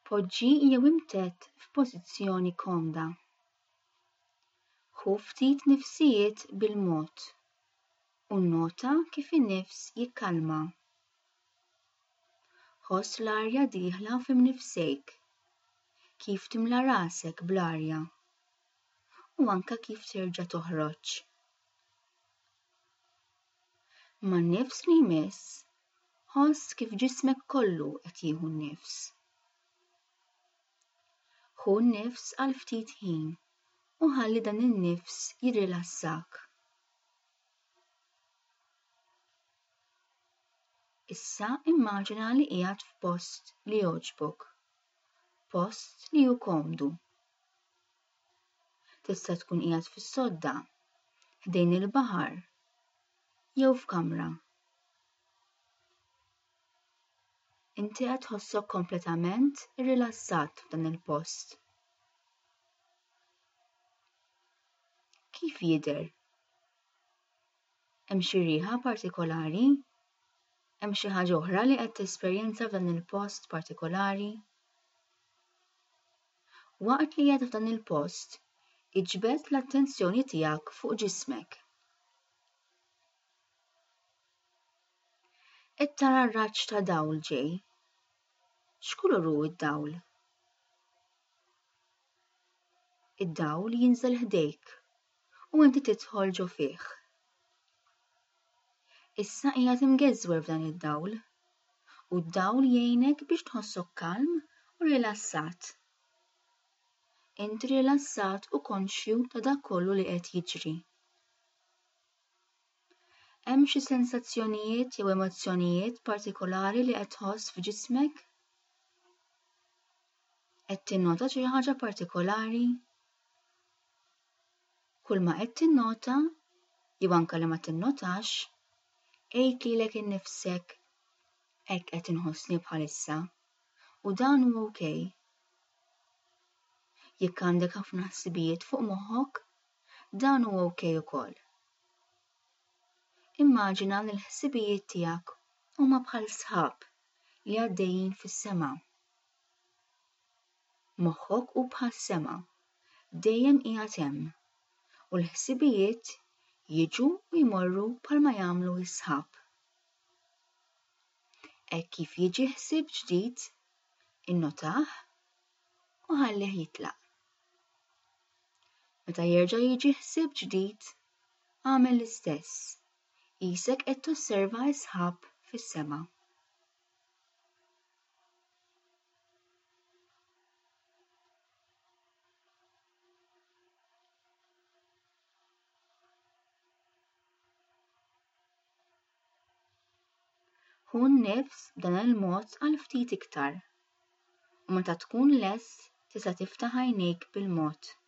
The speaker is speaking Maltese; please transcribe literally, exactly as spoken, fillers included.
Poġġi jew imtett f'pożizzjoni komda. Ħu ftit nifsijiet bil-mod u nnota kif in-nifs jikkalma. Ħoss l-arja dieħla f'imnifsejk, kif timla rasek bl-arja u anke kif terġa' toħroġ. Man-nifs li jmiss, ħoss kif ġismek kollu qed jieħu n-nifs. Ħu n-nifs għal ftit ħin u ħalli dan in-nifs jirrilassak. Issa immaġina li qiegħed f'post li jogħġbok, post li hu komdu. Tista' tkun qiegħed fis-sodda, ħdejn il-baħar jew f'kamra. Inti qed tħossok kompletament irrilassat f'dan il-post. Kif jidher? Hemm xi rieħa partikolari? Hemm xi ħaġa oħra li qed tesperjenza f'dan il-post partikolari? Waqt li qiegħed f'dan il-post, iġbed l-attenzjoni tiegħek fuq ġismek. Qed tara raġġ ta' dawl ġej. X'kulur hu d-dawl? Id-dawl jinżel ħdejk u inti tidħol ġo fih. Issa qiegħed imgeżwer f'dan id-dawl u d-dawl jgħinek biex tħossok kalm u rilassat. Inti rilassat u konxju ta' dak kollu li qed jiġri. Hemm xi sensazzjonijiet jew emozzjonijiet partikolari li qed tħoss f'ġismek? Qed tinnota xi ħaġa partikolari? Kull ma qed tinnota jew anke li ma tinnotax, għid lilek innifsek hekk qed inħossni bħalissa u dan huwa okej. Jekk għandek ħafna ħsibijiet fuq moħħok, dan huwa okej ukoll. Immaġina li l-ħsibijiet tiegħek huma bħal sħab li għaddejjin fis-sema. Moħħok hu bħas-sema, dejjem qiegħed hemm u l-ħsibijiet jiġu u jmorru bħalma jagħmlu s-sħab. Hekk kif jiġi ħsieb ġdid, innotah u ħallih jitlaq. Meta jerġa' jiġi ħsieb ġdid, għamel l-istess, qisek qed tosserva s-sħab fis-sema. Ħu n-nifs b'dan il-mod għal ftit iktar u meta tkun lest tista' tiftaħ għajnejk bil-mod.